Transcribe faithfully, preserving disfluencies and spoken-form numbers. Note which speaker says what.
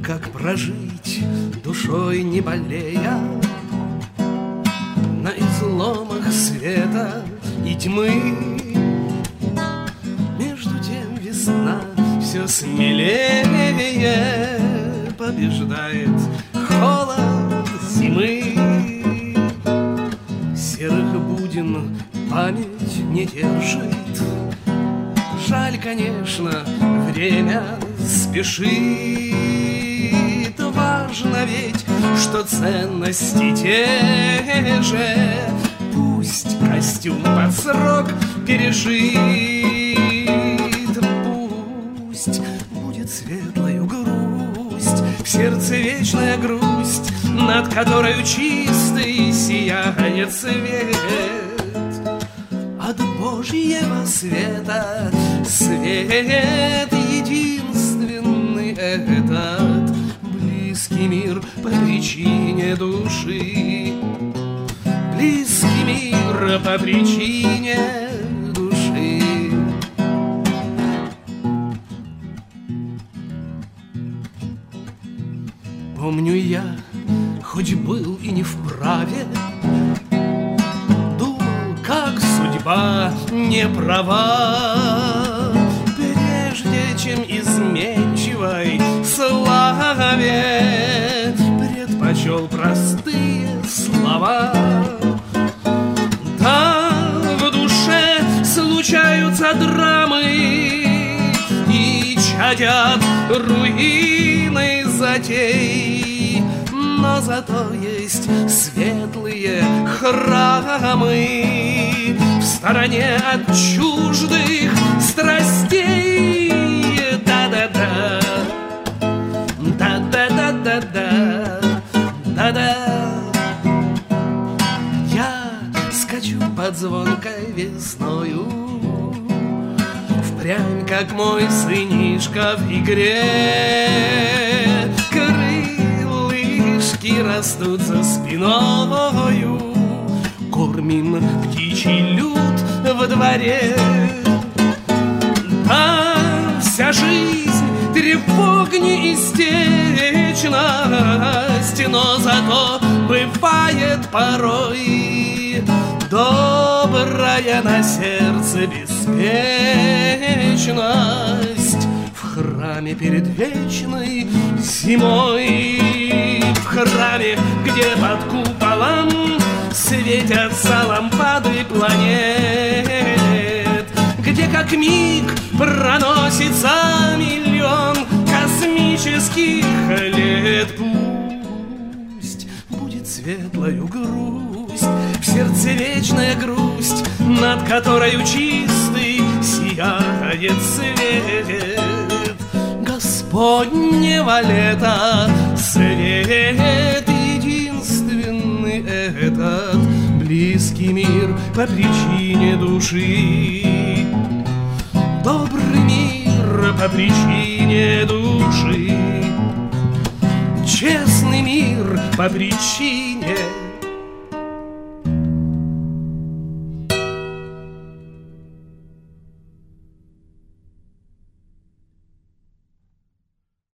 Speaker 1: как прожить, душой не болея, на изломах света и тьмы. Между тем весна все смелее побеждает холод зимы. Серых будин память не держит. Жаль, конечно, время спешит. Важно ведь, что ценности те же. Пусть костюм под срок пережит. Пусть будет светлою грусть, в сердце вечная грусть, над которой чистый сияет свет. От Божьего света свет единственный этот, близкий мир по причине души, близкий мир по причине души. Помню я, хоть был и не вправе, как судьба не права, прежде чем изменчивой славе предпочел простые слова. Да, в душе случаются драмы и чадят руины затей, но зато есть светлые храмы в стороне от чуждых страстей. Да-да-да, да-да-да-да-да, да-да. Я скачу под звонкой весною, впрямь, как мой сынишка в игре. Крылышки растут за спиною, кормим птичий люд во дворе. А вся жизнь тревог неистечность, но зато бывает порой добрая на сердце беспечность. В храме перед вечной зимой, в храме, где под куполом светятся лампады планет, где как миг проносится миллион космических лет. Пусть будет светлою грусть, в сердце вечная грусть, над которой чистый сияет свет Господнего лета. Свет единственный этот, близкий мир по причине души, добрый мир по причине души, честный мир по причине